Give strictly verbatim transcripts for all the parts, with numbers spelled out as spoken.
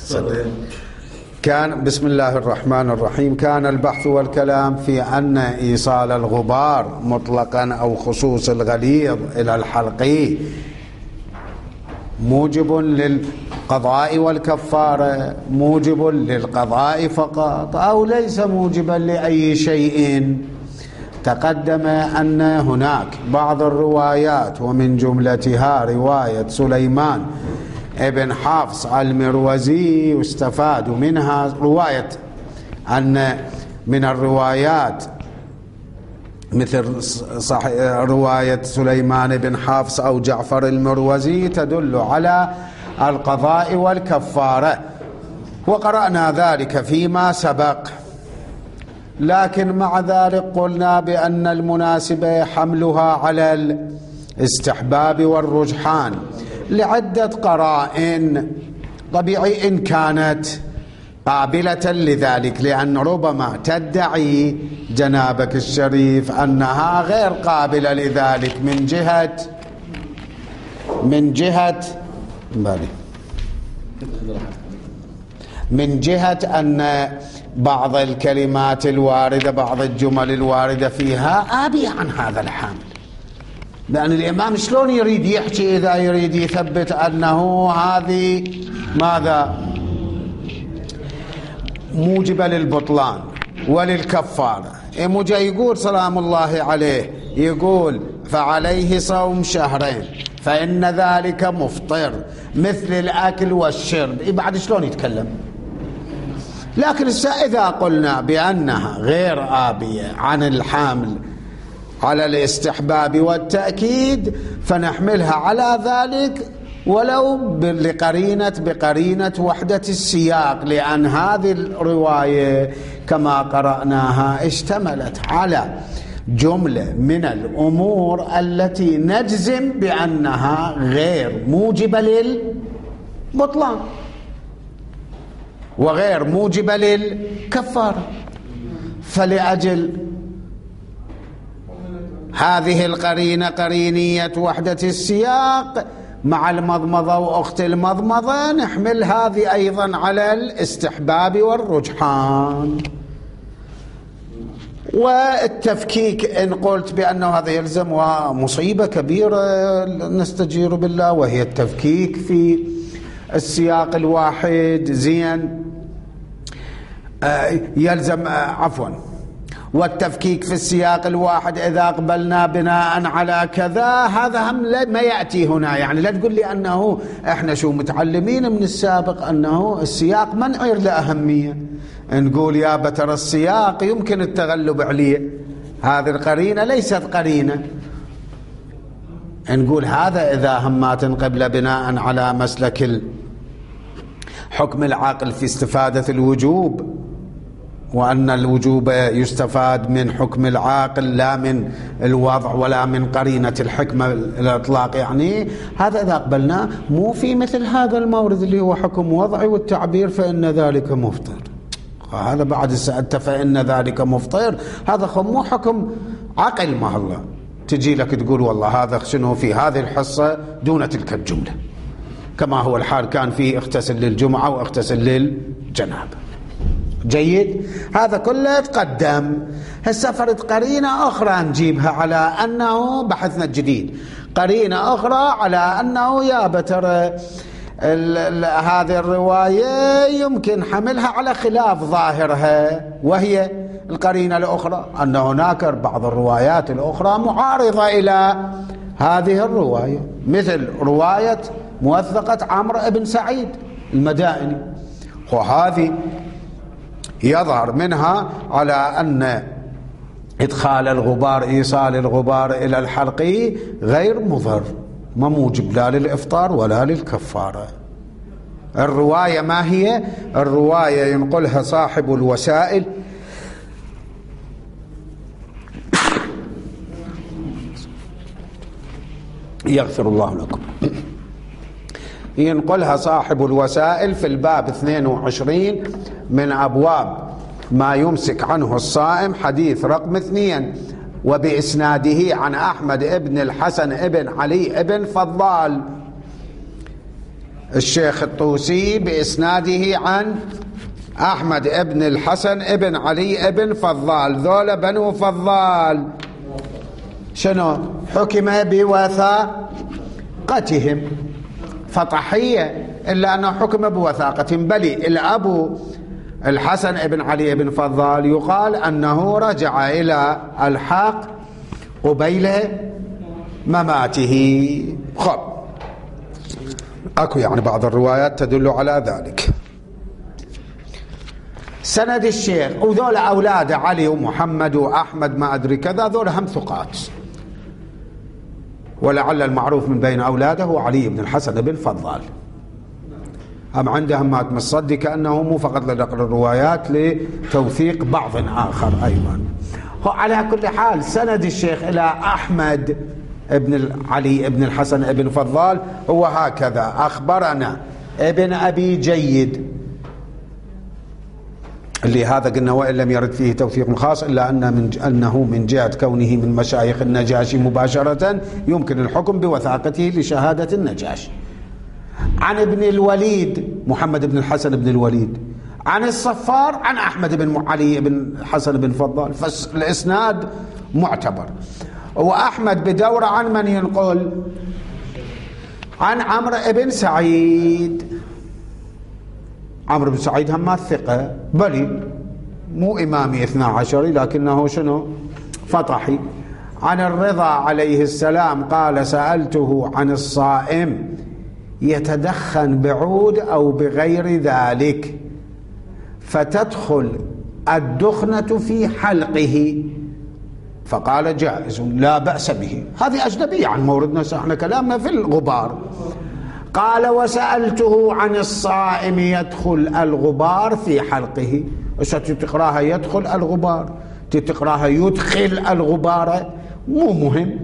كان بسم الله الرحمن الرحيم. كان البحث والكلام في أن إيصال الغبار مطلقا أو خصوص الغليظ إلى الحلقي موجب للقضاء والكفارة، موجب للقضاء فقط، أو ليس موجبا لأي شيء. تقدم أن هناك بعض الروايات ومن جملتها رواية سليمان ابن حفص المروزي واستفاد منها رواية أن من الروايات مثل صح رواية سليمان بن حفص أو جعفر المروزي تدل على القضاء والكفارة، وقرأنا ذلك فيما سبق. لكن مع ذلك قلنا بأن المناسبة حملها على الاستحباب والرجحان لعدة قرائن. طبيعي إن كانت قابلة لذلك، لأن ربما تدعي جنابك الشريف أنها غير قابلة لذلك من جهة من جهة من جهة أن بعض الكلمات الواردة، بعض الجمل الواردة فيها آبية عن هذا الحمل. لأن الإمام شلون يريد يحكي إذا يريد يثبت أنه هذه ماذا موجبة للبطلان وللكفارة؟ مجا يقول سلام الله عليه، يقول فعليه صوم شهرين فإن ذلك مفطر مثل الأكل والشرب. بعد شلون يتكلم؟ لكن إذا قلنا بأنها غير آبية عن الحامل على الاستحباب والتأكيد فنحملها على ذلك ولو لقرينة بقرينة وحدة السياق، لأن هذه الرواية كما قرأناها اشتملت على جملة من الأمور التي نجزم بأنها غير موجبة للبطلان وغير موجبة للكفارة. فلأجل هذه القرينة قرينية وحدة السياق مع المضمضة وأخت المضمضة نحمل هذه أيضا على الاستحباب والرجحان. والتفكيك إن قلت بأنه هذا يلزم ومصيبة كبيرة نستجير بالله، وهي التفكيك في السياق الواحد. زين يلزم عفوا والتفكيك في السياق الواحد إذا قبلنا بناء على كذا، هذا هم ما يأتي هنا. يعني لا تقول لي أنه إحنا شو متعلمين من السابق أنه السياق ما نعير له أهمية، نقول يا بتر السياق يمكن التغلب عليه، هذه القرينة ليست قرينة. نقول هذا إذا همات قبل بناء على مسلك حكم العقل في استفادة الوجوب، وأن الوجوب يستفاد من حكم العاقل لا من الوضع ولا من قرينة الحكمة الإطلاق. يعني هذا إذا قبلنا مو في مثل هذا المورد اللي هو حكم وضعي والتعبير فإن ذلك مفطر. هذا بعد سألت فإن ذلك مفطر، هذا مو حكم عقل. ما الله تجي لك تقول والله هذا شنو في هذه الحصة دون تلك الجملة، كما هو الحال كان فيه اغتسل للجمعة واغتسل للجنابة. جيد، هذا كله تقدم. هسه فرد قرينة أخرى نجيبها على أنه بحثنا الجديد، قرينة أخرى على أنه يا بتر هذه الرواية يمكن حملها على خلاف ظاهرها، وهي القرينة الأخرى أن هناك بعض الروايات الأخرى معارضة إلى هذه الرواية، مثل رواية موثقة عمرو بن سعيد المدائني، وهذه يظهر منها على أن إدخال الغبار إيصال الغبار إلى الحلق غير مضر، ما موجب لا للإفطار ولا للكفارة. الرواية ما هي؟ الرواية ينقلها صاحب الوسائل يغفر الله لكم، ينقلها صاحب الوسائل في الباب اثنين وعشرين من أبواب ما يمسك عنه الصائم، حديث رقم اثنين، وبإسناده عن أحمد ابن الحسن ابن علي ابن فضال الشيخ الطوسي بإسناده عن أحمد ابن الحسن ابن علي ابن فضال. ذولا بنو فضال شنو حكم بوثاقتهم؟ فطحية، إلا أنه حكم بوثاقتهم. بل الأبو الحسن ابن علي ابن فضال يقال أنه رجع إلى الحق قبيل مماته. خب أكو يعني بعض الروايات تدل على ذلك. سند الشيخ وذول أولاد علي ومحمد وأحمد ما أدري كذا، ذول هم ثقات، ولعل المعروف من بين أولاده علي بن الحسن بن فضال. أم عندهم ما مصدق كأنه مو فقط لنقل الروايات لتوثيق بعض آخر أيضا. على كل حال سند الشيخ إلى أحمد ابن علي ابن الحسن ابن فضال هو هكذا: أخبرنا ابن أبي جيد، اللي هذا قلنا وإن لم يرد فيه توثيق خاص، إلا أن من أنه من جهة كونه من مشايخ النجاشي مباشرة يمكن الحكم بوثاقته لشهادة النجاشي. عن ابن الوليد محمد بن الحسن بن الوليد عن الصفار عن أحمد بن علي بن حسن بن فضال، فالإسناد معتبر. وأحمد بدورة عن من ينقل؟ عن عمرو بن سعيد. عمرو بن سعيد هم الثقة، بل مو إمامي اثنا عشري لكنه شنو فطحي. عن الرضا عليه السلام قال: سألته عن الصائم يتدخن بعود أو بغير ذلك فتدخل الدخنة في حلقه، فقال: جائز لا بأس به. هذه أجنبية عن موردنا، احنا كلامنا في الغبار. قال: وسألته عن الصائم يدخل الغبار في حلقه. ايش تقراها يدخل الغبار، تقراها يدخل الغبار، مو مهم.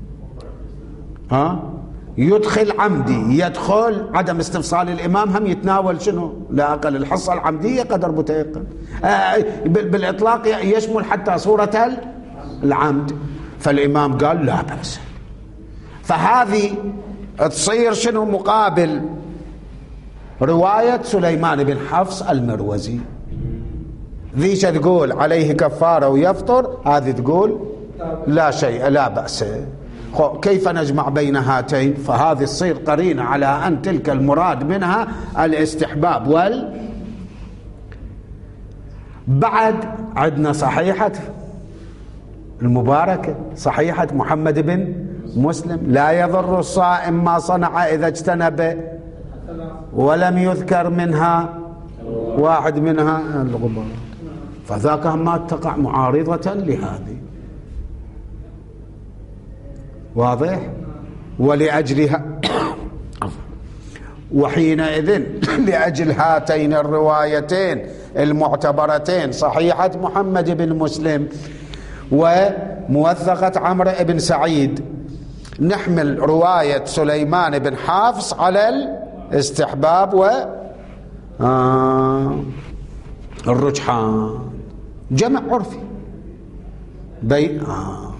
ها يدخل عمدي، يدخل عدم استفصال الإمام هم يتناول شنو؟ لا أقل الحصة العمدية قدر متيقن. آه بالإطلاق يشمل حتى صورة العمد، فالإمام قال لا بأس. فهذه تصير شنو مقابل رواية سليمان بن حفص المروزي. ذيش تقول عليه كفارة ويفطر، هذه تقول لا شيء لا بأس. كيف نجمع بين هاتين؟ فهذه تصير قرينة على أن تلك المراد منها الاستحباب. وال بعد عندنا صحيحة المباركة، صحيحة محمد بن مسلم: لا يضر الصائم ما صنع إذا اجتنب، ولم يذكر منها واحد منها الغبار. فذاك ما تقع معارضة لهذه، واضح؟ ولأجلها وحينئذ لأجل هاتين الروايتين المعتبرتين، صحيحة محمد بن مسلم وموثقة عمرو بن سعيد، نحمل رواية سليمان بن حافظ على الاستحباب و آه الرجحان، جمع عرفي بين آه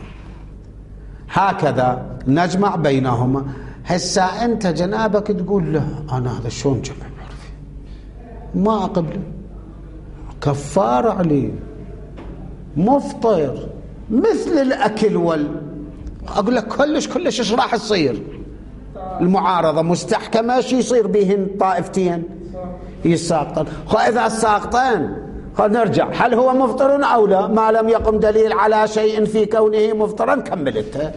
هكذا نجمع بينهما. هسا أنت جنابك تقول له أنا هذا شلون جمع عرفي؟ ما أقبله، كفار عليه، مفطر، مثل الأكل وال أقول لك كلش كلش إيش راح يصير؟ المعارضة مستحكمة، شو يصير بهن طائفتين يساقطن. إذا الساقطين نرجع، هل هو مفطر أو لا؟ ما لم يقم دليل على شيء في كونه مفطرا كملتها،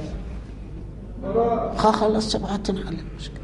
خلص سبعة تنحل المشكلة.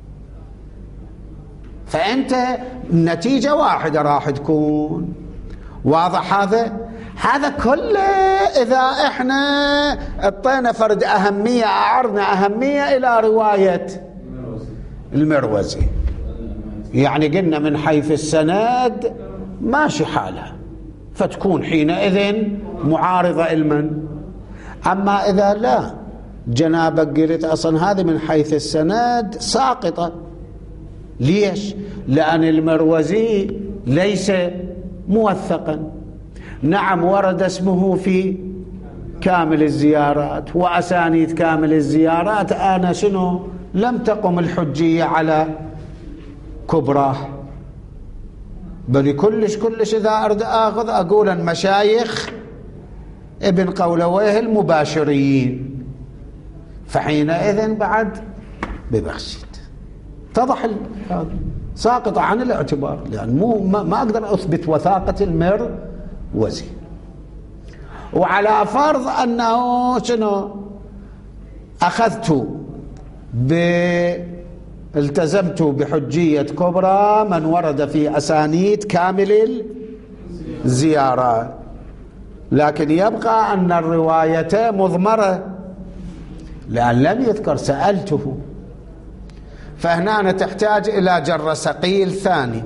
فأنت النتيجة واحدة راح تكون. واضح هذا؟ هذا كله إذا إحنا اعطينا فرد أهمية، أعرنا أهمية إلى رواية المروزي، يعني قلنا من حيث السند ماشي حالها، فتكون حينئذ معارضة المن. أما إذا لا، جنابك قلت أصلا هذه من حيث السند ساقطة. ليش؟ لأن المروزي ليس موثقا. نعم ورد اسمه في كامل الزيارات وأسانيد كامل الزيارات، أنا شنو لم تقم الحجية على كبرى، بل كلش كلش إذا أرد آخذ أقول المشايخ ابن قولويه المباشرين، فحينئذ بعد ببخشيت اتضح هذا ساقط عن الاعتبار، لأن مو ما أقدر أثبت وثاقة المروزي. وعلى فرض أنه شنو أخذت ب التزمت بحجية كبرى من ورد في أسانيد كامل الزيارة، لكن يبقى أن الرواية مضمرة لأن لم يذكر سألته، فهنا تحتاج إلى جر ثقيل ثاني.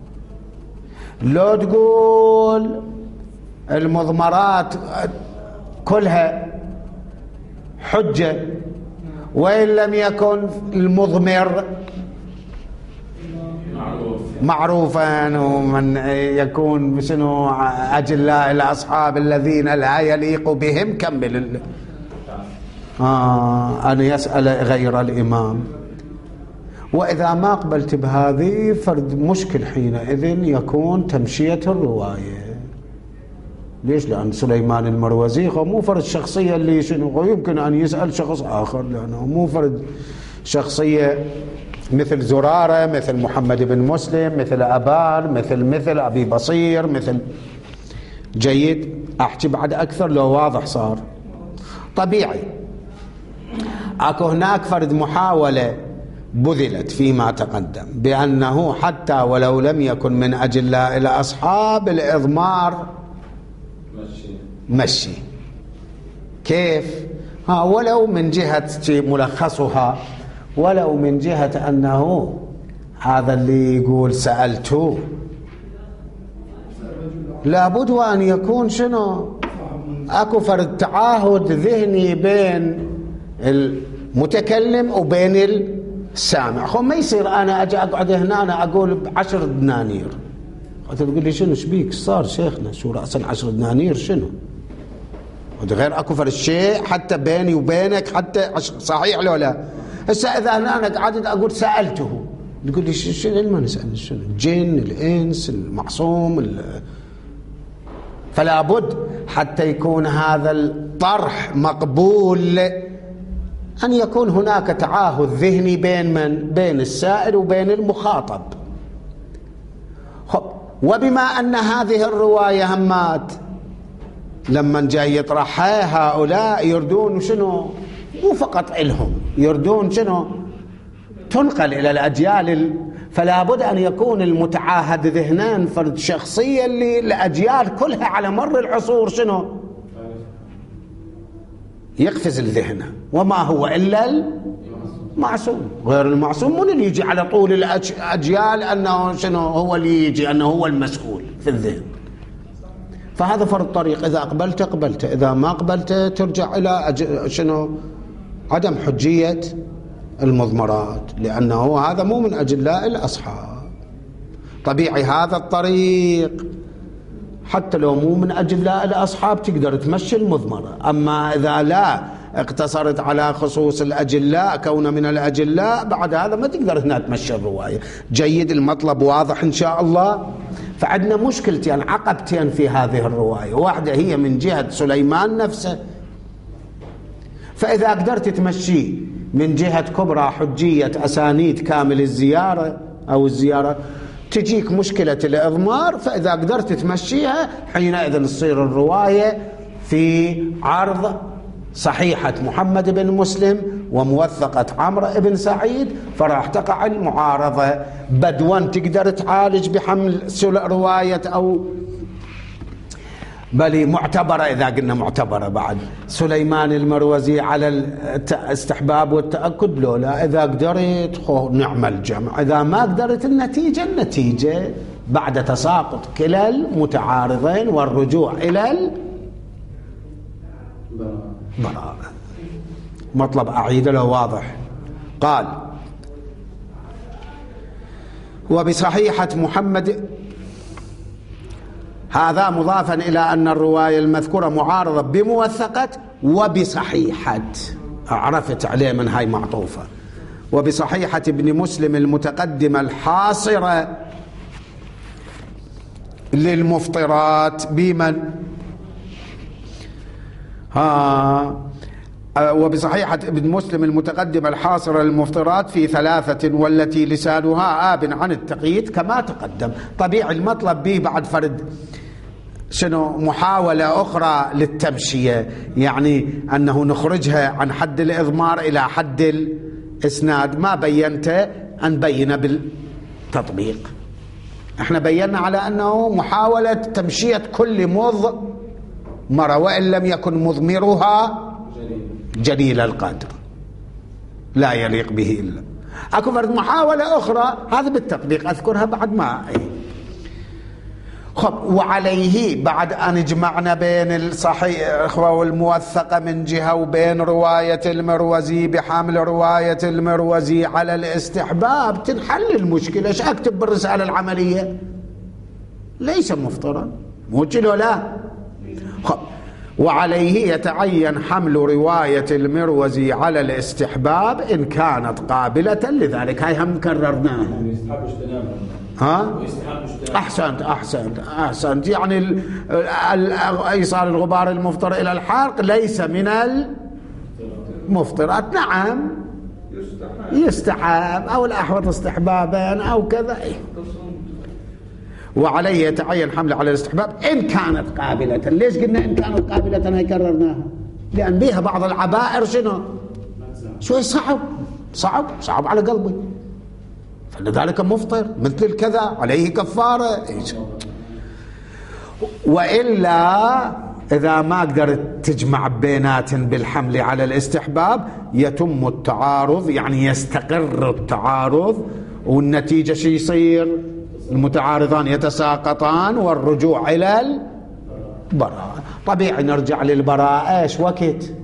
لو تقول المضمرات كلها حجة وإن لم يكن المضمر معروفا، ومن يكون شنو أجلاء الأصحاب الذين لا يليق بهم كمل آه أن يسأل غير الإمام. وإذا ما قبلت بهذه فرد مشكل حينئذ يكون تمشية الرواية. ليش؟ لأن سليمان المروزي مو فرد شخصية اللي شنو يمكن أن يسأل شخص آخر، لأنه مو فرد شخصية مثل زرارة، مثل محمد بن مسلم، مثل أبان، مثل مثل أبي بصير، مثل جيد. أحكي بعد أكثر لو واضح صار. طبيعي أكو هناك فرد محاولة بذلت فيما تقدم بأنه حتى ولو لم يكن من أجلاء الأصحاب الإضمار مشي. كيف؟ ها ولو من جهة ملخصها، ولو من جهة أنه هذا اللي يقول سألته لابد وأن يكون شنو أكو فرد تعاهد ذهني بين المتكلم وبين السامع. خو ما يصير أنا أجي أقعد هنا أنا أقول بعشر دنانير، تقول لي شنو شبيك صار شيخنا شو رأسا عشر دنانير شنو؟ غير أكو فرد شيء حتى بيني وبينك حتى صحيح لو لا. هسه إذا أنا قعدت أقول سألته تقول لي شنو ما نسأل شنو الجن الإنس المعصوم، فلا بد حتى يكون هذا الطرح مقبول أن يكون هناك تعاهد ذهني بين من؟ بين السائل وبين المخاطب. وبما أن هذه الرواية همات لما جاي يطرحها هؤلاء يردون شنو مو فقط إلهم، يردون شنو تنقل إلى الأجيال، فلا بد أن يكون المتعاهد ذهنان فرد شخصية اللي الأجيال كلها على مر العصور شنو يقفز الذهن. وما هو إلا المعصوم، غير المعصوم من اللي يجي على طول الأجيال أنه شنو هو اللي يجي أنه هو المسؤول في الذهن. فهذا فرد طريق، إذا أقبلت أقبلت، إذا ما أقبلت ترجع إلى أج... شنو عدم حجية المضمرات، لأنه هذا مو من أجلاء الأصحاب. طبيعي هذا الطريق حتى لو مو من أجلاء الأصحاب تقدر تمشي المضمرة. أما إذا لا اقتصرت على خصوص الأجلاء كون من الأجلاء بعد هذا ما تقدر هنا تمشي الرواية. جيد، المطلب واضح إن شاء الله. فعندنا مشكلتين عقبتين في هذه الرواية، واحدة هي من جهة سليمان نفسه، فإذا قدرت تمشي من جهة كبرى حجية أسانيد كامل الزيارة أو الزيارة تجيك مشكلة الإضمار، فإذا قدرت تمشيها حينئذ تصير الرواية في عرض صحيحة محمد بن مسلم وموثقة عمرو بن سعيد، فراح تقع المعارضة. بدوا تقدر تعالج بحمل رواية أو بل معتبرة، إذا قلنا معتبرة بعد سليمان المروزي على الاستحباب والتأكد لولا. إذا قدرت نعمل جمع، إذا ما قدرت النتيجة النتيجة بعد تساقط كلا المتعارضين والرجوع إلى البراءة. مطلب أعيد له واضح. قال وبصحيحة محمد، هذا مضافا إلى أن الرواية المذكورة معارضة بموثقة وبصحيحة، عرفت عليه من هاي معطوفة. وبصحيحة ابن مسلم المتقدمة الحاصرة للمفطرات بمن ها وبصحيحة ابن مسلم المتقدمة الحاصرة للمفطرات في ثلاثة والتي لسانها آب عن التقييد كما تقدم. طبيعي المطلب به بعد فرد شنو محاولة أخرى للتمشية، يعني أنه نخرجها عن حد الإضمار إلى حد الإسناد. ما بينت أن بين بالتطبيق، احنا بينا على أنه محاولة تمشية كل مضمرة وإن لم يكن مضمرها جليل القدر لا يليق به إلا. أكو فرد محاولة أخرى هذا بالتطبيق أذكرها بعد ما خب. وعليه بعد أن جمعنا بين الصحيح والموثقة من جهة وبين رواية المروزي بحمل رواية المروزي على الاستحباب تنحل المشكلة. ايش أكتب بالرسالة العملية؟ ليس مفطرا مو كيلو لا. خب. وعليه يتعين حمل رواية المروزي على الاستحباب إن كانت قابلة لذلك. هاي هم كررناها. ها؟ أحسنت أحسنت أحسنت يعني إيصال الغبار المفطر إلى الحلق ليس من المفطرات. نعم يستحب أو الأحوط استحبابا أو كذا. وعليه يتعين حمل على الاستحباب إن كانت قابلة. ليش قلنا إن كانت قابلة؟ هاي كررناها لأن بيها بعض العبائر شنو شوي صعب صعب صعب على قلبي، فلذلك مفطر مثل الكذا عليه كفارة. وإلا إذا ما قدرت تجمع بينات بالحمل على الاستحباب يتم التعارض، يعني يستقر التعارض والنتيجة شي يصير؟ المتعارضان يتساقطان والرجوع إلى البراءة. طبيعي نرجع للبراءة. ايش وقت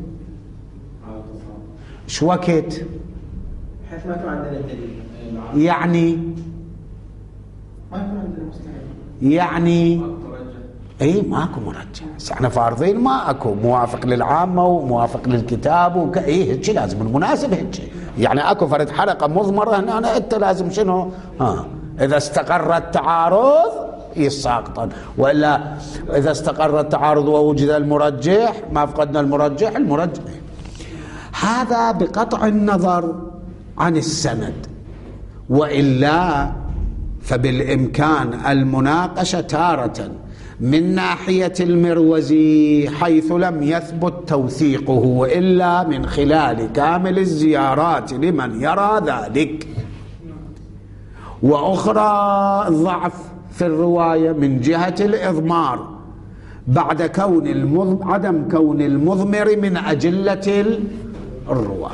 ايش وقت حيث ما كان عندنا الدليل يعني ما يكون عندنا مستحيل يعني اي ماكو مرجع. احنا فارضين ما اكو موافق للعامه وموافق للكتاب وك... اي هيك لازم المناسب هيك يعني اكو فرد حلقه مضمره هنا أنا انت لازم شنو ها اذا استقر التعارض يساقطا، والا اذا استقر التعارض ووجد المرجح ما فقدنا المرجح المرجح. هذا بقطع النظر عن السند، والا فبالامكان المناقشه تاره من ناحية المروزي حيث لم يثبت توثيقه إلا من خلال كامل الزيارات لمن يرى ذلك، وأخرى الضعف في الرواية من جهة الإضمار بعد كون المضم عدم كون المضمر من أجلة الرواة.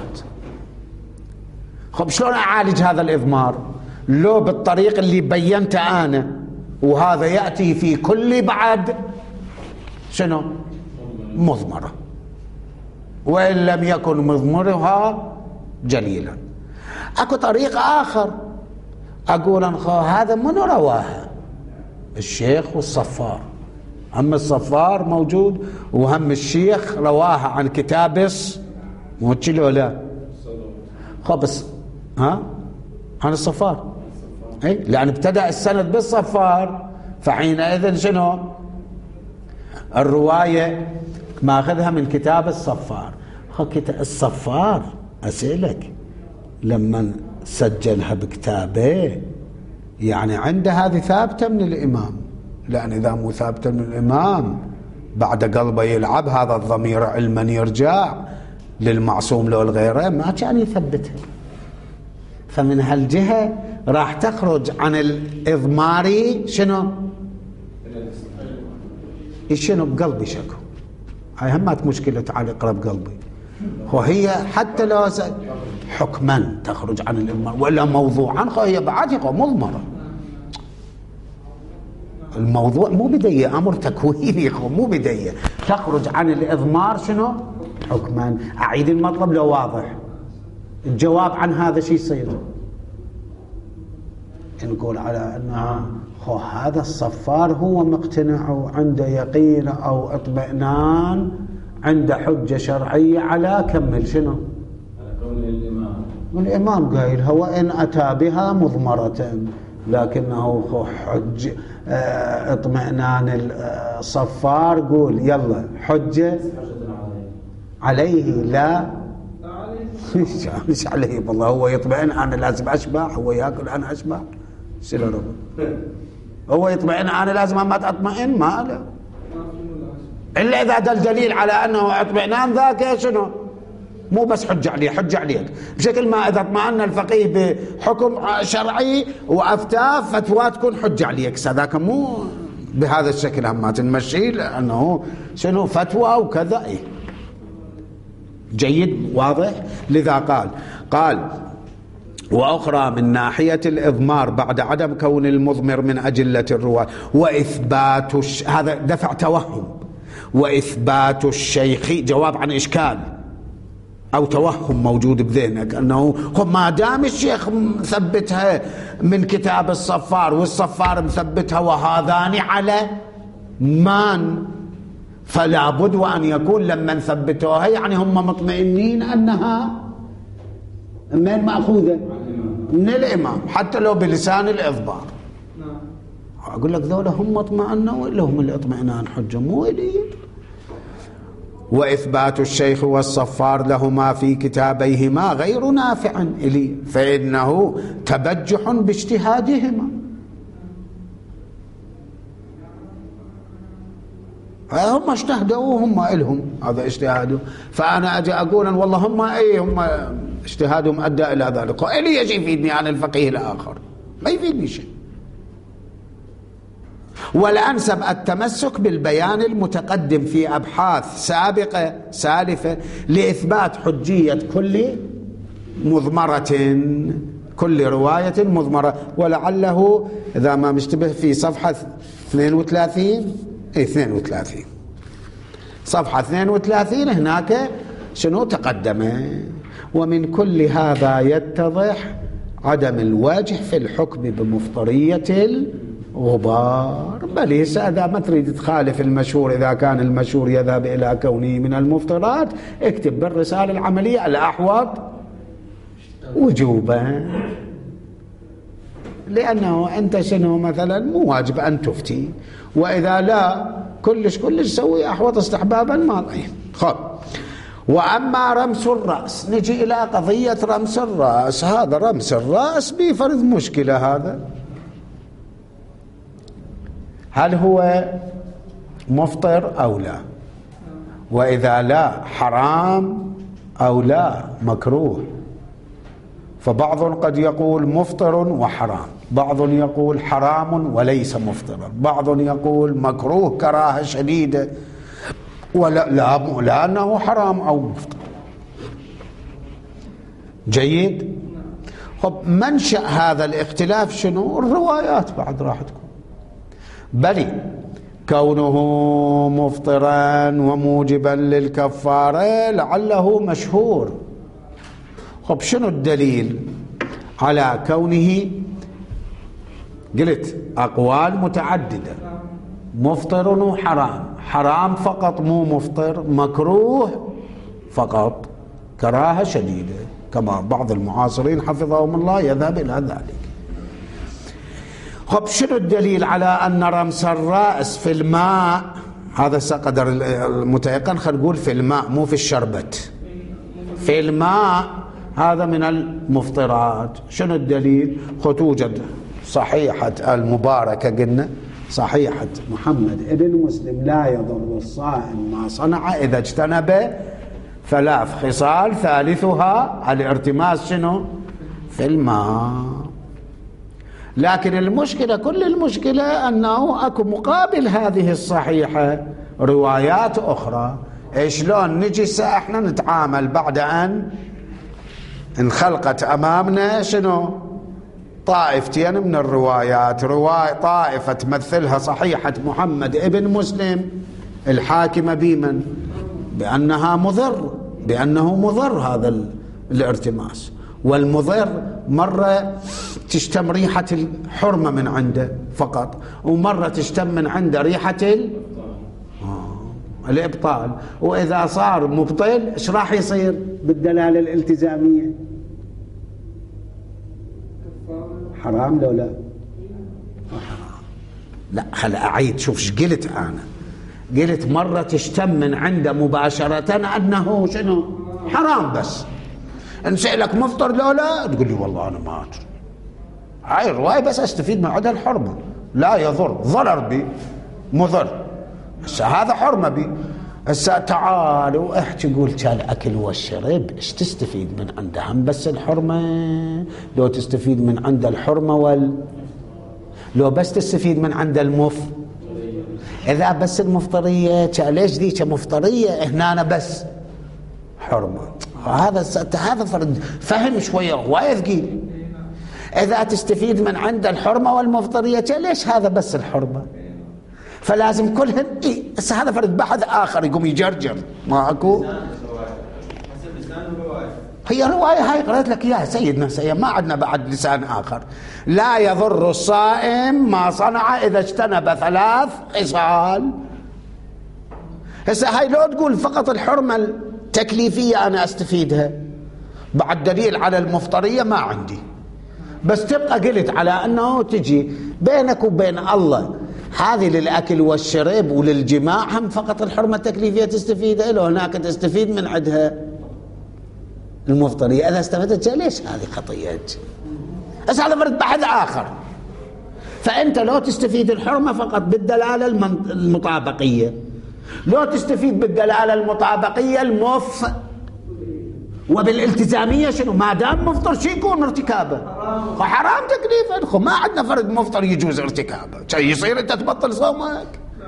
خب شلون أعالج هذا الإضمار؟ لو بالطريق اللي بينت أنا، وهذا يأتي في كل بعد شنو مضمرة، وإن لم يكن مضمرها جليلا. أكو طريق آخر أقول أنخو هذا من رواها الشيخ والصفار، هم الصفار موجود وهم الشيخ رواها عن كتابس مو تشيلو لا خبص ها عن الصفار اي لأن ابتدأ السند بالصفار، فحينئذ شنو الرواية ماخذها من كتاب الصفار. الصفار أسألك لما سجلها بكتابه يعني عنده هذه ثابتة من الإمام، لأن إذا مو ثابتة من الإمام بعد قلبه يلعب هذا الضمير علما يرجع للمعصوم لو الغيره ما كان يثبتها. فمن هالجهة راح تخرج عن الإضماري شنو شنو بقلبي شكو. هاي همات مشكلة على قرب قلبي، وهي حتى لو حكما تخرج عن الإضمار ولا موضوعا هي بعد مضمرة. الموضوع مو بدية أمر تكويني، مو بدية تخرج عن الإضمار شنو حكما. أعيد المطلب لو واضح. الجواب عن هذا شيء يصير نقول على أنها خو هذا الصفار هو مقتنع وعنده يقين أو اطمئنان، عنده حجة شرعية على كمل شنو على قول الإمام الإمام قايلها وإن أتى بها مضمرة، لكنه حج اه اطمئنان الصفار قول يلا حجة عليه لا مش عليه والله، هو يطمئن أنا لازم أشبع، هو يأكل أنا أشبع سيلا ربا، هو يطمئن أنا لازم ما تطمئن ما له، إلا إذا دل دليل على أنه اطمئنان ذاك شنو مو بس حجة عليه حجة عليك، بشكل ما إذا اطمأن الفقيه بحكم شرعي وأفتاه فتوى تكون حجة عليك، هذاك مو بهذا الشكل هم تنمشي لأنه شنو فتوى وكذا. إيه جيد واضح. لذا قال قال وأخرى من ناحية الإضمار بعد عدم كون المضمر من أجلة الرواة وإثبات الش... هذا دفع توهم، وإثبات الشيخ جواب عن إشكال أو توهم موجود بذهنك أنه ما دام الشيخ مثبتها من كتاب الصفار والصفار مثبتها وهذان على مان، فلا بد وأن يكون لما نثبتوها يعني هم مطمئنين أنها من مأخوذة من الإمام حتى لو بلسان الإضمار. أقول لك ذولا هم اطمئنوا وإلا هم الاطمئنان حجة مو إلي. وإثبات الشيخ والصفار لهما في كتابيهما غير نافع إلي، فإنه تبجح باجتهادهما. هم اجتهدوا هم إلهم هذا اجتهادهم، فأنا أجي أقول والله هم أي هم اجتهادهم أدى إلى ذلك، إلي يجي يفيدني عن الفقيه الآخر ما يفيدني شيء. والأنسب التمسك بالبيان المتقدم في أبحاث سابقة سالفة لإثبات حجية كل مضمرة، كل رواية مضمرة. ولعله إذا ما مشتبه في صفحة اثنين وثلاثين اي اثنين وثلاثين صفحة اثنين وثلاثين هناك شنو تقدم. ومن كل هذا يتضح عدم الوجه في الحكم بمفطرية الغبار، بل إذا ما تريد تخالف المشهور، إذا كان المشهور يذهب إلى كونه من المفطرات اكتب بالرسالة العملية الأحوط وجوبا، لأنه أنت شنو مثلا مو واجب أن تفتي، وإذا لا كلش كلش سوي أحوط استحبابا ما ضعين. خب وأما رمس الرأس، نجي إلى قضية رمس الرأس. هذا رمس الرأس بفرض مشكلة، هذا هل هو مفطر أو لا؟ وإذا لا حرام أو لا مكروه؟ فبعض قد يقول مفطر وحرام، بعض يقول حرام وليس مفطرا، بعض يقول مكروه كراهة شديدة، ولا لا لا أنه حرام أو مفطر. جيد. خب منشأ هذا الاختلاف شنو؟ الروايات بعد راح تكون، بل كونه مفطرا وموجبا للكفارة لعله مشهور. خب شنو الدليل على كونه؟ قلت أقوال متعددة، مفطر وحرام، حرام فقط مو مفطر، مكروه فقط كراهة شديدة، كما بعض المعاصرين حفظهم الله يذهب إلى ذلك. خب شنو الدليل على أن رمس الرأس في الماء، هذا قدر المتيقن، خلينا نقول في الماء مو في الشربت، في الماء هذا من المفطرات. شنو الدليل؟ توجد صحيحة المباركة، قلنا صحيحة محمد ابن مسلم لا يضر الصائم ما صنع إذا اجتنب ثلاث خصال ثالثها الارتماس شنو؟ في الماء. لكن المشكلة كل المشكلة أنه أكو مقابل هذه الصحيحة روايات أخرى. شلون نجي احنا نتعامل بعد أن انخلقت أمامنا شنو؟ طائفتين من الروايات، رواية طائفة تمثلها صحيحة محمد ابن مسلم الحاكمة بمن؟ بأنها مضر، بأنه مضر هذا الارتماس، والمضر مرة تشتم ريحة الحرمة من عنده فقط، ومرة تشتم من عنده ريحة ال... آه. الإبطال. وإذا صار مبطل إيش راح يصير بالدلالة الالتزامية؟ حرام لو لا؟ لا خل أعيد. شوف ايش قلت أنا. قلت مرة تشتم من عنده مباشرة أنه شنو حرام، بس نسألك مفطر لو لا تقول لي والله أنا ما أدري. هاي الرواية بس أستفيد من عدها الحرمة، لا يضر، ضرر بي مضر. هسه هذا حرمة بي. هسه تعال واحكي قول كان أكل والشرب ايش تستفيد من عنده؟ هم بس الحرمة؟ لو تستفيد من عند الحرمة وال لو بس تستفيد من عند المف إذا بس المفطرية ليش ذيك مفطرية هنا أنا بس حرمة. هذا هذا فرد فهم شوية هواية ثقيل. إذا تستفيد من عند الحرمة والمفطرية ليش هذا بس الحرمة؟ فلازم كلهن إيه. بس هذا فرد بحث آخر يقوم يجرجر ما أكو. هي رواية هاي قرأت لك إياها سيدنا سيد، ما عندنا بعد لسان آخر. لا يضر الصائم ما صنع إذا اجتنب ثلاث خصال. هسه هاي لو تقول فقط الحرمة التكليفية أنا أستفيدها بعد دليل على المفطرية ما عندي، بس تبقى قلت على أنه تجي بينك وبين الله هذه للأكل والشرب وللجماع هم فقط الحرمة التكليفية تستفيدها، لو هناك تستفيد من عندها المفطرية. إذا استفدت ليش هذه خطية؟ بس هذا فرد بحث آخر. فأنت لو تستفيد الحرمة فقط بالدلالة المطابقية، لو تستفيد بالدلالة المطابقية المف وبالالتزامية شنو؟ ما دام مفطر شي يكون ارتكابه حرام تكليفا. ما عندنا فرد مفطر يجوز ارتكابه شي يصير انت تبطل صومك.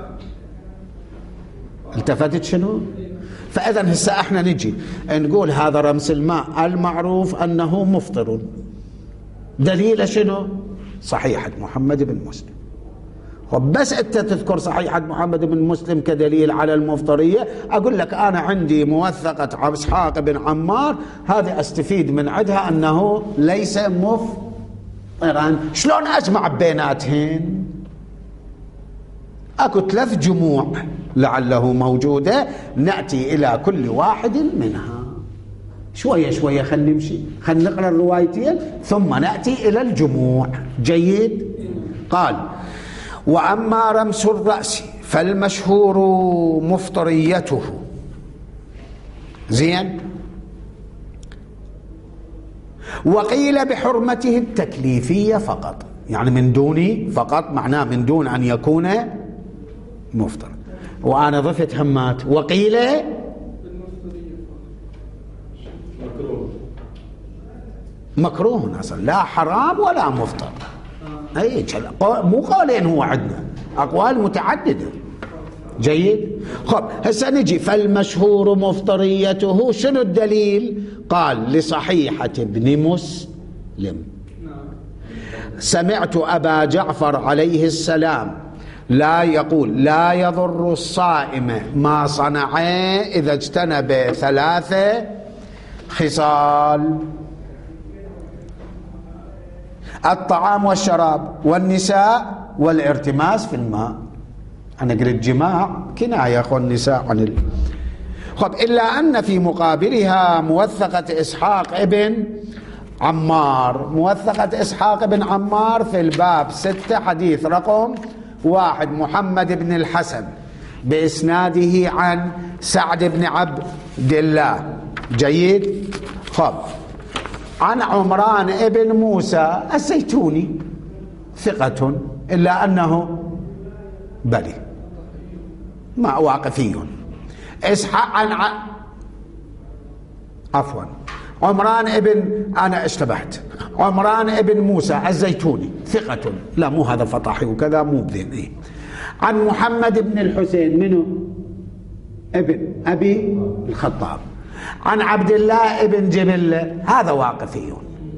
التفتت شنو؟ فإذا هسه احنا نجي نقول هذا رمس الماء المعروف أنه مفطر، دليل شنو؟ صحيحة محمد بن مسلم. وبس انت تذكر صحيحة محمد بن مسلم كدليل على المفطرية، اقول لك انا عندي موثقة اسحاق بن عمار هذه استفيد من عندها انه ليس مفطرا. شلون اجمع بيناتهن؟ اكو ثلاث جموع لعله موجودة، نأتي الى كل واحد منها شوية شوية. خلينا نمشي، خلينا نقرأ الروايتين ثم نأتي الى الجموع. جيد؟ قال: وأما رمس الرأس فالمشهور مفطريته. زين؟ وقيل بحرمته التكليفية فقط، يعني من دون فقط معناه من دون أن يكون مفطر. وأنا ضفت همات وقيل مكروه أصلا، لا حرام ولا مفطر. أي مو قولين هو عندنا، أقوال متعددة. جيد؟ خب هسه نجي فالمشهور مفطريته. شنو الدليل؟ قال: لصحيحة ابن مسلم سمعت أبا جعفر عليه السلام لا يقول لا يضر الصائم ما صنع إذا اجتنب ثلاثة خصال: الطعام والشراب والنساء والارتماس في الماء. أنا قلت جماع كناية أخو النساء عن ال... خب إلا أن في مقابلها موثقة إسحاق ابن عمار. موثقة إسحاق ابن عمار في الباب ستة حديث رقم واحد، محمد بن الحسن بإسناده عن سعد بن عبد الله. جيد؟ خب عن عمران ابن موسى الزيتوني ثقة إلا أنه بلي ما واقفي. إسحاق عن ع... عفوا عمران ابن أنا اشتبهت عمران ابن موسى الزيتوني ثقة، لا مو هذا فطاحي وكذا مو بذين. إيه؟ عن محمد بن الحسين منه ابن أبي الخطاب عن عبد الله ابن جبلة هذا واقفي.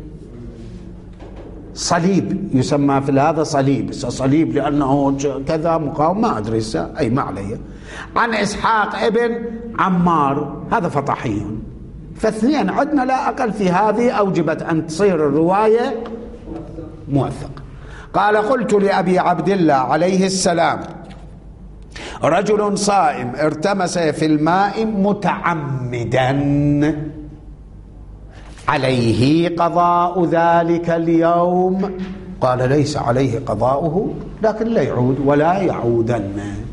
صليب يسمى في هذا صليب، صليب لأنه كذا مقاوم ما أدري أي ما علي. عن إسحاق ابن عمار هذا فطحي. فاثنين عدنا لا أقل في هذه أوجبت أن تصير الرواية موثقة. قال: قلت لأبي عبد الله عليه السلام: رجل صائم ارتمس في الماء متعمدا عليه قضاء ذلك اليوم قال ليس عليه قضاؤه لكن لا يعود ولا يعودن.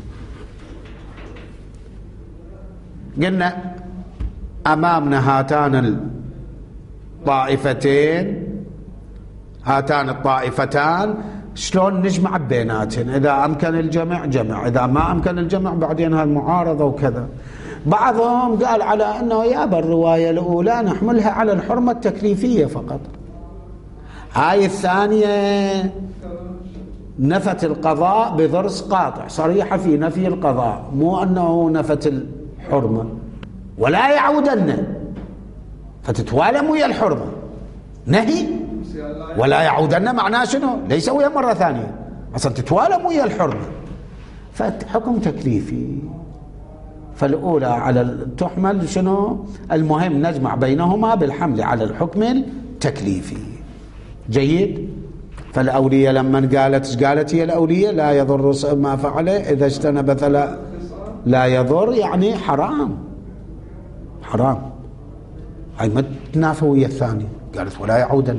قلنا أمامنا هاتان الطائفتين، هاتان الطائفتان شلون نجمع بيناتهن؟ إذا أمكن الجمع جمع، إذا ما أمكن الجمع بعدين هالمعارضة وكذا. بعضهم قال على أنه يابا الرواية الأولى نحملها على الحرمة التكليفية فقط، هاي الثانية نفت القضاء بضرس قاطع صريحة في نفي القضاء، مو أنه نفت الحرمة ولا يعودن، فتتوالم ويا الحرمة نهي ولا يعودن معناه شنو؟ ليس ويا مرة ثانية، أصلا تتوالم ويا الحرمة، فحكم تكليفي. فالأولى على تحمل شنو؟ المهم نجمع بينهما بالحمل على الحكم التكليفي. جيد. فالأولية لما قالت قالت هي الأولية لا يضر ما فعله إذا اجتنب فلا لا يضر، يعني حرام حرام، هاي ما تنافى ويا الثانية، قالت ولا يعودن.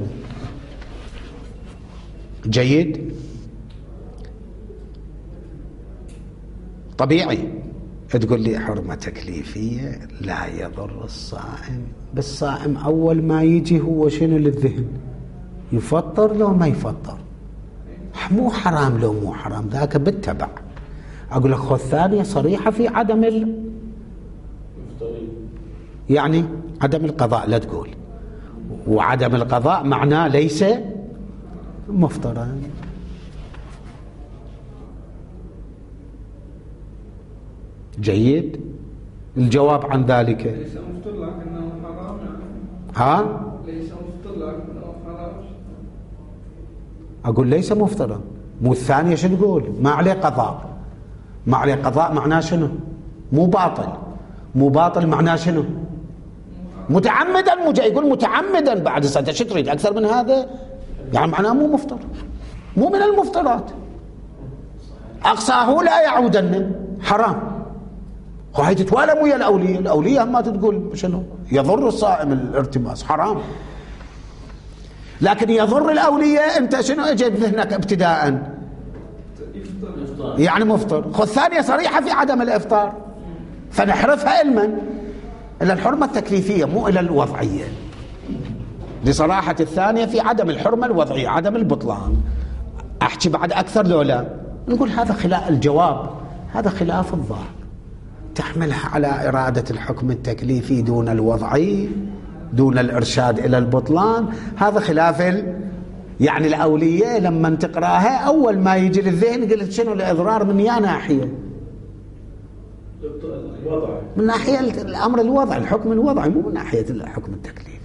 جيد. طبيعي تقول لي حرمة تكليفية لا يضر الصائم، بالصائم أول ما يجي هو شنو للذهن؟ يفطر لو ما يفطر، مو حرام لو مو حرام، ذاك بالتبع. أقول لك خذ ثانية صريحة في عدم ال... يعني عدم القضاء لا تقول، وعدم القضاء معناه ليس مفطرا. جيد. الجواب عن ذلك ليس مفطر لكنه حرام. ها؟ ليس مفطر لكنه حرام. أقول ليس مفطرا، مو الثانية شو تقول؟ ما عليه قضاء، ما عليه قضاء معناه شنو؟ مو باطل، مو باطل معناه شنو؟ متعمدا، مو جاي يقول متعمدا بعد سنة، شو تريد أكثر من هذا؟ يعني معناه مو مفطر، مو من المفطرات، أقصاه لا يعودن حرام. وهي تتوالم ويا الأولية، الأولية ما تقول شنو؟ يضر الصائم الارتماس حرام، لكن يضر الأولية أنت شنو اجى بذهنك ابتداء؟ يعني مفطر. خذ ثانية صريحة في عدم الإفطار، فنحرفها علما إلى الحرمة التكليفية مو إلى الوضعية، لصراحة الثانية في عدم الحرمة الوضعية، عدم البطلان. أحكي بعد أكثر لو لا نقول هذا خلاف الجواب، هذا خلاف الظاهر، تحملها على إرادة الحكم التكليفي دون الوضعي، دون الإرشاد إلى البطلان، هذا خلاف ال... يعني الأولية لما تقراها أول ما يجي للذهن قلت شنو الإضرار من يا ناحية؟ من ناحية الأمر الوضعي، الحكم الوضعي، مو من ناحية الحكم التكليفي.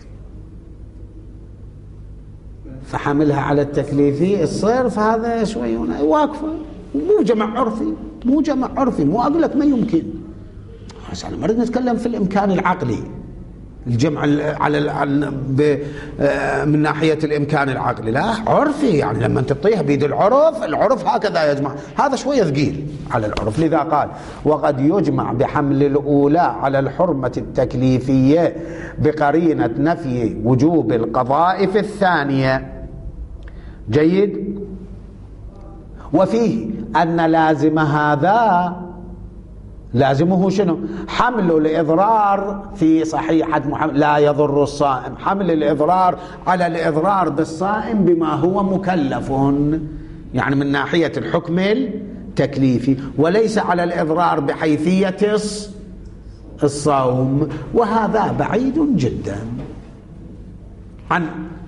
فحملها على التكليفي الصرف هذا شوي واقفة، مو جمع عرفي، مو جمع عرفي، مو أقول لك ما يمكن، بس أنا مرة نتكلم في الإمكان العقلي، الجمع على من ناحية الإمكان العقلي، لا عرفي، يعني لما تطيها بيد العرف، العرف هكذا يجمع، هذا شوية ثقيل على العرف. لذا قال وقد يجمع بحمل الأولى على الحرمة التكليفية بقرينة نفي وجوب القضاء في الثانية. جيد. وفيه أن لازم هذا لازمه شنو؟ حمل الإضرار في صحيحة محمد لا يضر الصائم، حمل الإضرار على الإضرار بالصائم بما هو مكلف، يعني من ناحية الحكم التكليفي، وليس على الإضرار بحيثية الصوم، وهذا بعيد جدا عن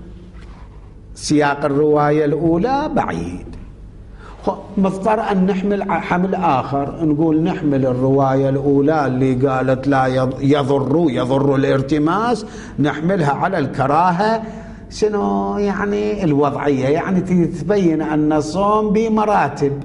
سياق الرواية الأولى، بعيد. مضطر أن نحمل حمل آخر، نقول نحمل الرواية الأولى اللي قالت لا يضر يضر الارتماس، نحملها على الكراهة شنو يعني الوضعية، يعني تبين أن الصوم بمراتب،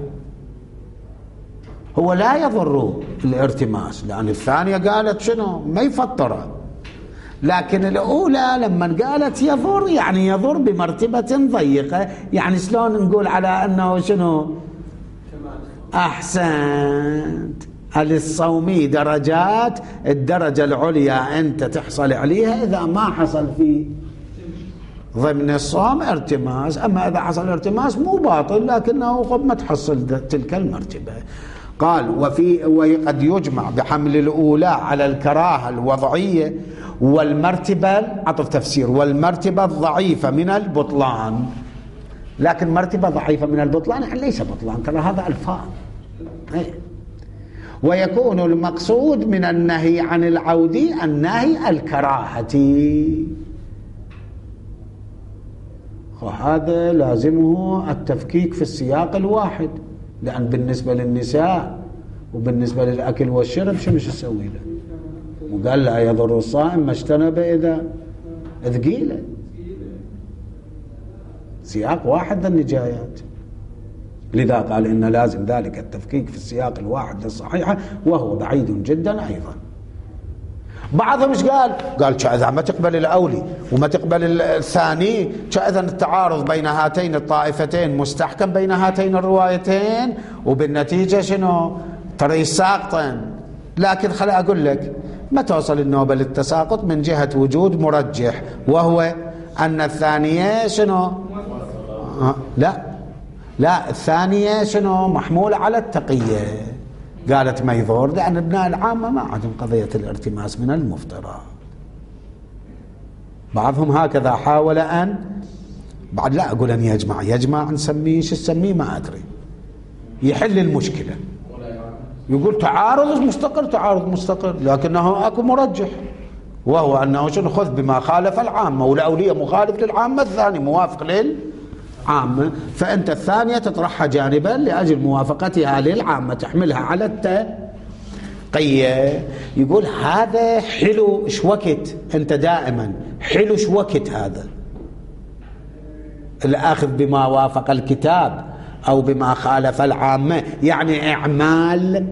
هو لا يضر الارتماس، لأن الثانية قالت شنو ما يفطر، لكن الأولى لما قالت يضر يعني يضر بمرتبة ضيقة، يعني شلون نقول على أنه شنو أحسنت، الصومي درجات، الدرجة العليا أنت تحصل عليها إذا ما حصل في ضمن الصوم ارتماس. أما إذا حصل ارتماس مو باطل، لكنه قد ما تحصل تلك المرتبة. قال وفي وقد يجمع بحمل الأولى على الكراهة الوضعية والمرتبة، عطف تفسير، والمرتبة الضعيفة من البطلان. لكن مرتبة ضعيفة من البطلان يعني ليس بطلان، ترى هذا ألفاظ. ويكون المقصود من النهي عن العود النهي الكراهة، وهذا لازمه التفكيك في السياق الواحد، لأن بالنسبة للنساء وبالنسبة للأكل والشرب شو مش تسوي له؟ وقال لا يضر الصائم ما اجتنب إذا ثقيلة. سياق واحد للنجايات، لذا قال إن لازم ذلك التفكيك في السياق الواحد للصحيحة، وهو بعيد جدا أيضا. بعضهم ايش قال؟ قال إذا ما تقبل الأولي وما تقبل الثاني، إذا التعارض بين هاتين الطائفتين مستحكم بين هاتين الروايتين، وبالنتيجة شنو؟ ترى ساقطا. لكن خلي أقول لك ما توصل النوبة للتساقط من جهة وجود مرجح، وهو أن الثانية شنو؟ آه لا لا الثانية شنو؟ محمولة على التقية. قالت ما يضر، لأن ابناء العامة ما عندهم قضية الارتماس من المفترض. بعضهم هكذا حاول أن بعد لا أقول أن يجمع يجمع نسميه شو نسميه ما أدري، يحل المشكلة. يقول تعارض مستقر تعارض مستقر، لكنه أكو مرجح، وهو أنه شنو؟ خذ بما خالف العامة، والأولية مخالف للعامة، الثاني موافق للعامة، فأنت الثانية تطرحها جانبا لأجل موافقتها للعامة، تحملها على التقية. يقول هذا حلو شوكت، أنت دائما حلو شوكت هذا الأخذ بما وافق الكتاب أو بما خالف العامة، يعني إعمال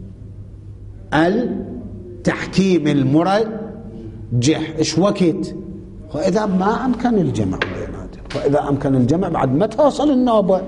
التحكيم المرجح إيش وقت. وإذا ما أمكن الجمع بيناتهم، وإذا أمكن الجمع بعد ما توصل النوبة،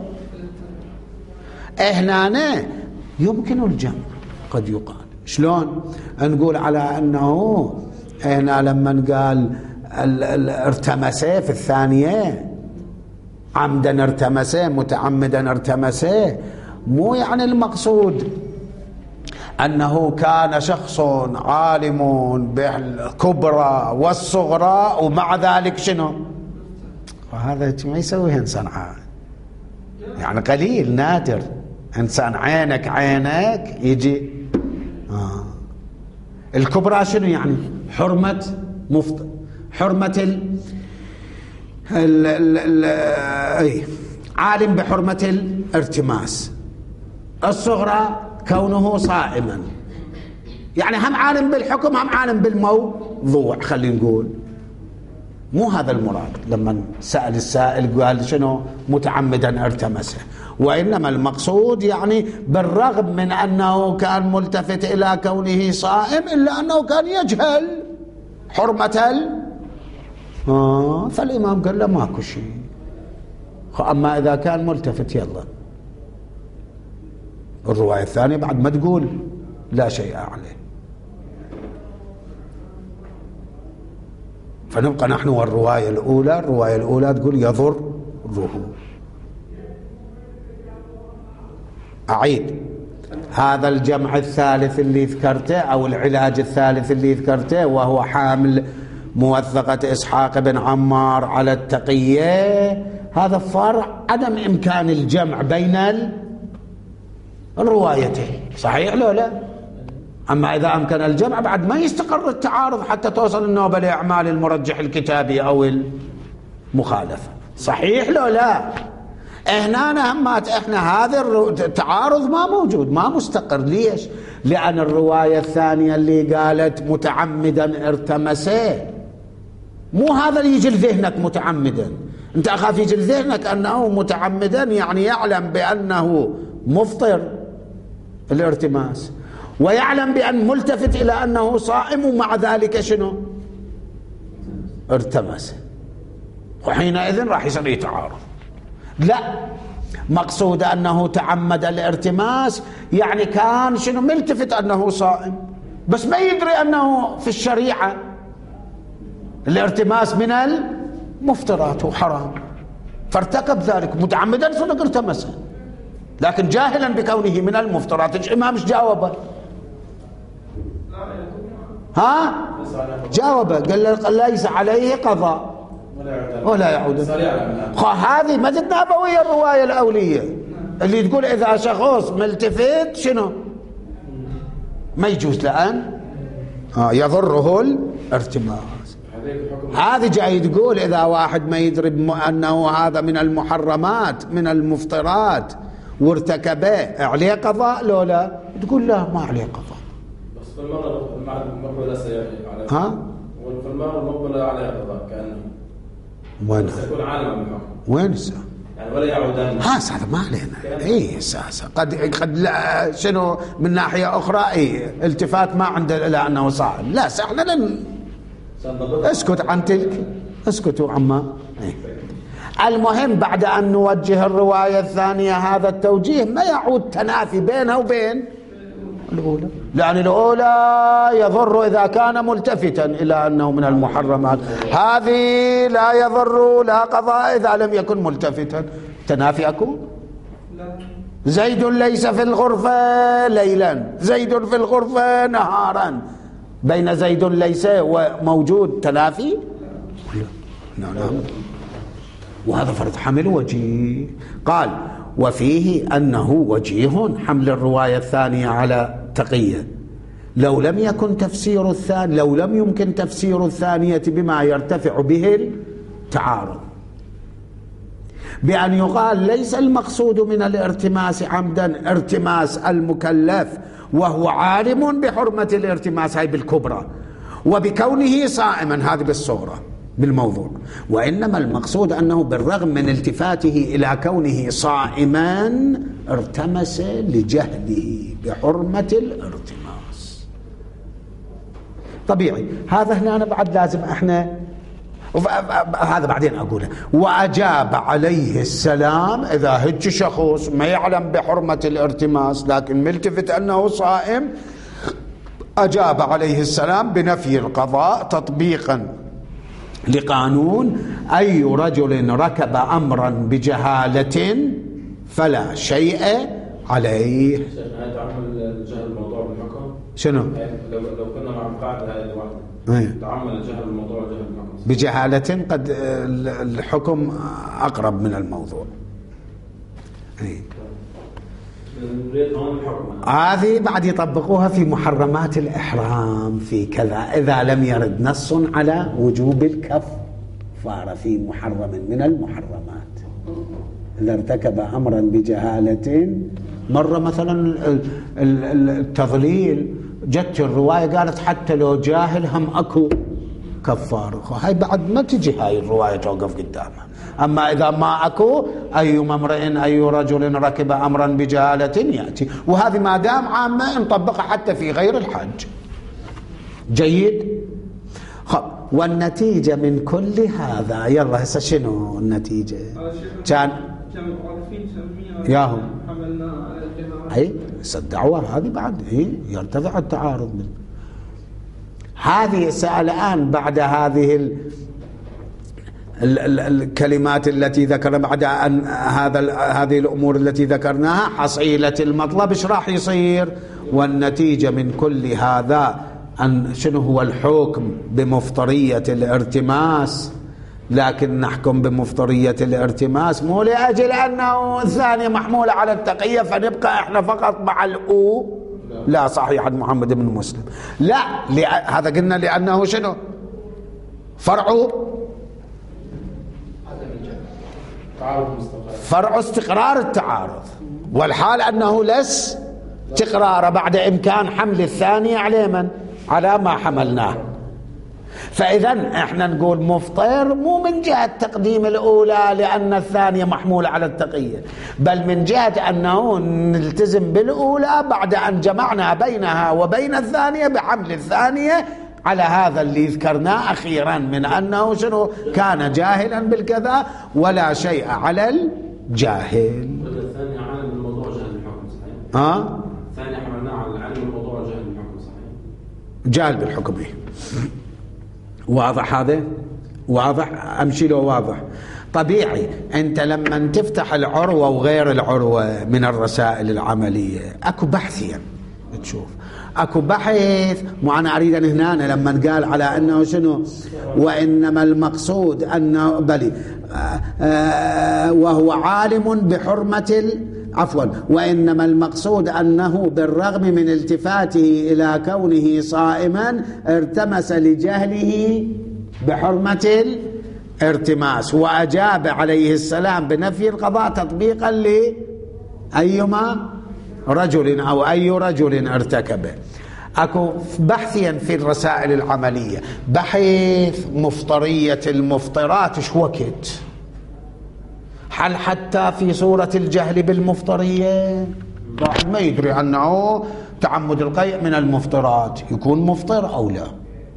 هنا يمكن الجمع. قد يقال شلون؟ نقول على أنه هنا لما قال ارتمسه في الثانية، عمدا ارتمسه متعمدا ارتمسه، مو يعني المقصود أنه كان شخص عالم بالكبرى والصغرى ومع ذلك شنو؟ وهذا ما يسويه إنسان عادي، يعني قليل نادر إنسان عينك عينك يجي آه. الكبرى شنو يعني؟ حرمة مفت حرمة ال ال ال ال أي عالم بحرمة الارتماس. الصغرى كونه صائما، يعني هم عالم بالحكم هم عالم بالموضوع. خلينا نقول مو هذا المراد لما سأل السائل قال شنو؟ متعمدا ارتمسه، وإنما المقصود يعني بالرغم من أنه كان ملتفت إلى كونه صائم إلا أنه كان يجهل حرمة ال آه فالإمام قال له ماكو شيء. أما إذا كان ملتفت يلا. الرواية الثانية بعد ما تقول لا شيء عليه. فنبقى نحن والرواية الأولى. الرواية الأولى تقول يضره. أعيد هذا الجمع الثالث اللي ذكرته أو العلاج الثالث اللي ذكرته، وهو حامل موثقة إسحاق بن عمار على التقية، هذا فرع عدم إمكان الجمع بين الروايتين. صحيح لو لا؟ أما إذا أمكن الجمع بعد ما يستقر التعارض حتى توصل النوبة لإعمال المرجح الكتابي أو المخالفة. صحيح لو لا؟ هنا همات إحنا هذا التعارض ما موجود ما مستقر. ليش؟ لأن الرواية الثانية اللي قالت متعمدا ارتمسه، مو هذا اللي يجي لذهنك متعمدا. أنت أخاف يجي لذهنك أنه متعمدا يعني يعلم بأنه مفطر الارتماس، ويعلم بأن ملتفت إلى أنه صائم، ومع ذلك شنو؟ ارتمس، وحينئذ راح يصير يتعارض. لا، مقصود أنه تعمد الارتماس يعني كان شنو؟ ملتفت أنه صائم، بس ما يدري أنه في الشريعة الارتماس من مفطرات وحرام، فارتكب ذلك متعمدا صدق ارتمسه، لكن جاهلا بكونه من المفطرات الإمام مش جاوبه؟ ها؟ جاوبه قال له ليس عليه قضاء ولا يعود. هذه ما نبوية الرواية الأولية اللي تقول إذا شخص ملتفت شنو ما يجوز لأن آه يضره الارتماس. هذه جاي تقول إذا واحد ما يدري أنه هذا من المحرمات من المفطرات وارتكبه عليه قضاء لو لا؟ تقول لا ما عليه قضاء. بس في المرة المقبلة سيأتي عليه. ها؟ وفي المرة المقبلة عليه قضاء كأنه وين؟ سيكون عالما بالحكم. وين سا؟ يعني ولا يعودان. ها هذا ما علينا. اي اساسا قد قد لا شنو من ناحية أخرى اي التفات ما عنده إلا أنه صائم. لا احنا لن اسكت عن تلك، اسكتوا عما. إيه. المهم بعد أن نوجه الرواية الثانية هذا التوجيه ما يعود تنافي بينها وبين الأولى، لأن الأولى يضر إذا كان ملتفتا إلى أنه من المحرمات، هذه لا يضر لا قضاء إذا لم يكن ملتفتا. تنافي أكون؟ زيد ليس في الغرفة ليلا، زيد في الغرفة نهارا، بين زيد ليس وموجود تنافي؟ لا لا. وهذا فرض حمل وجيه. قال وفيه أنه وجيه حمل الرواية الثانية على تقية لو لم يكن تفسير الثاني لو لم يمكن تفسير الثانية بما يرتفع به التعارض، بأن يقال ليس المقصود من الارتماس عمدا ارتماس المكلف وهو عالم بحرمة الارتماس هاي بالكبرى وبكونه صائما هذه بالصغرى بالموضوع، وإنما المقصود أنه بالرغم من التفاته إلى كونه صائما ارتمس لجهله بحرمة الارتماس. طبيعي هذا هنا أنا بعد لازم احنا هذا بعدين أقوله. وأجاب عليه السلام إذا هج شخص ما يعلم بحرمة الارتماس لكن ملتفت أنه صائم، أجاب عليه السلام بنفي القضاء تطبيقا لقانون أي رجل ركب أمرا بجهالة فلا شيء عليه. هل تعمل جهل الموضوع بالحكم؟ شنو؟ لو لو كنا مع بعض هذه الواحدة تعمل جهل الموضوع جهل الحكم بجهالة قد الحكم أقرب من الموضوع. أي. هذه بعد يطبقوها في محرمات الإحرام في كذا إذا لم يرد نص على وجوب الكفارة في محرم من المحرمات. إذا ارتكب أمرا بجهالة مرة مثلا التضليل جت الرواية قالت حتى لو جاهل هم أكو كفارة، هاي بعد ما تجي هاي الرواية توقف قدامها. أما إذا ما أكو أي امرئ أي رجل ركب أمرا بجهالة يأتي، وهذه ما دام عامة نطبقها حتى في غير الحج. جيد. خب والنتيجة من كل هذا يلا هسه شنو النتيجة؟ كان ياهم أي الدعوة هذه بعد هي يرتفع التعارض. هذه سأل الآن بعد هذه ال ال ال الكلمات التي ذكر بعد أن هذا هذه الأمور التي ذكرناها حصيلة المطلب ايش راح يصير؟ والنتيجة من كل هذا أن شنو هو الحكم بمفطرية الارتماس، لكن نحكم بمفطرية الارتماس مو لأجل أنه الثانية محمولة على التقية فنبقى احنا فقط مع الأو. لا صحيح عن محمد بن مسلم لا هذا قلنا لأنه شنو فرعه فرع استقرار التعارض، والحال أنه لس استقرار بعد إمكان حمل الثاني على من على ما حملناه. فإذا احنا نقول مفطر مو من جهة تقديم الأولى لأن الثانية محمولة على التقية، بل من جهة أنه نلتزم بالأولى بعد أن جمعنا بينها وبين الثانية بحمل الثانية على هذا اللي ذكرناه أخيرا من أنه شنو كان جاهلا بالكذا ولا شيء على الجاهل. الثانية عالم الموضوع جهل الحكم صحيح؟ ها؟ الثانية حملناه على علم الموضوع جهل الحكم صحيح؟ جاهل بالحكم إيه؟ واضح هذا؟ واضح؟ أمشي له واضح. طبيعي أنت لما تفتح العروة وغير العروة من الرسائل العملية أكو بحثيا تشوف أكو بحث. مو أنا أريد أن هنا لما قال على أنه شنو وإنما المقصود أنه بلي آآ آآ وهو عالم بحرمة عفوا وإنما المقصود أنه بالرغم من التفاته إلى كونه صائما ارتمس لجهله بحرمة الارتماس، وأجاب عليه السلام بنفي القضاء تطبيقا لأيما رجل أو أي رجل ارتكبه. أكو بحثيا في الرسائل العملية بحث مفطرية المفطرات شو وقت، هل حتى في صورة الجهل بالمفطرية واحد ما يدري أنه تعمد القيء من المفطرات يكون مفطر أو لا؟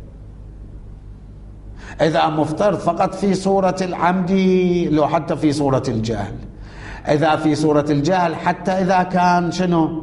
إذا مفطر فقط في صورة العمد لو حتى في صورة الجهل، إذا في صورة الجهل حتى إذا كان شنو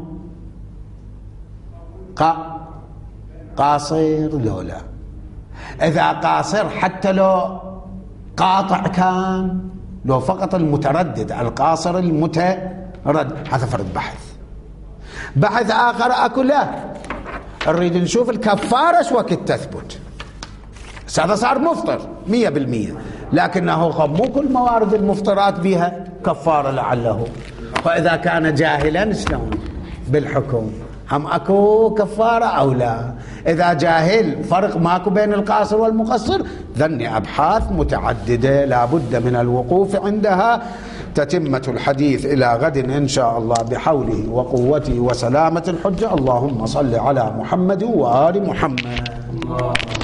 قا قاصر لو لا، إذا قاصر حتى لو قاطع كان، لو فقط المتردد القاصر المتردد. هذا فرد بحث. بحث آخر أكو لا نريد نشوف الكفارة شو وقت تثبت. هذا صار مفطر مية بالمية، لكنه مو كل موارد المفطرات بها كفارة لعله، فإذا كان جاهلا شلون بالحكم هم أكو كفارة أو لا؟ إذا جاهل فرق ماكو بين القاصر والمقصر. ذني أبحاث متعددة لا بد من الوقوف عندها. تتمة الحديث إلى غد إن شاء الله بحوله وقوته وسلامة الحجة. اللهم صل على محمد وآل محمد.